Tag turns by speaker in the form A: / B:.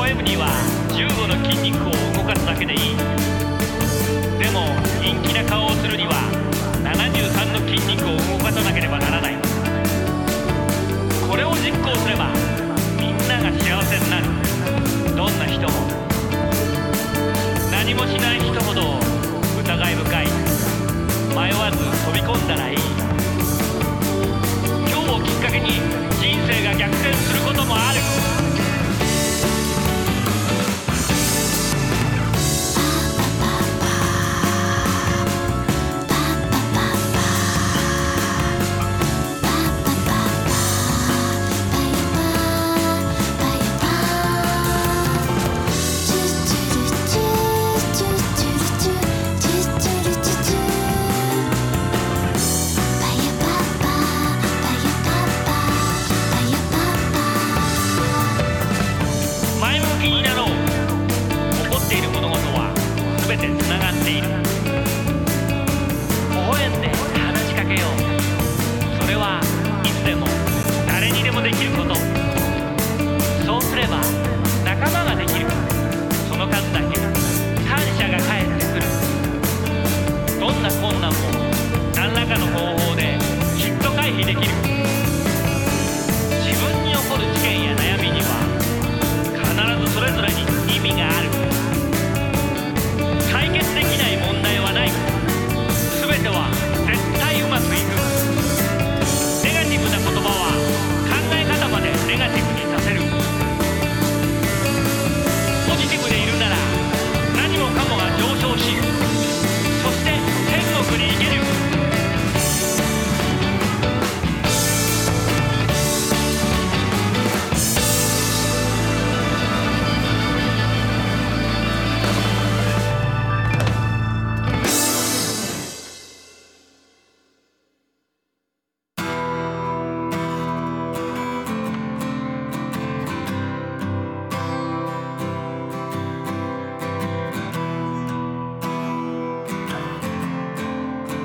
A: 微笑むには15の筋肉を動かすだけでいい。でも陰気な顔をするには73の筋肉を動かさなければならない。これを実行すればみんなが幸せになる。どんな人も。何もしない人ほど疑い深い。迷わず飛び込んだらいい。今日をきっかけに人生が逆転することもある。前向きになろう。起こっている物事は全てつながっている。微笑んで話しかけよう。それはいつでも誰にでもできること。そうすれば仲間ができる。その数だけ感謝が返ってくる。どんな困難も何らかの方法できっと回避できる。自分に起こる事件や悩みには必ずそれぞれに意味がある。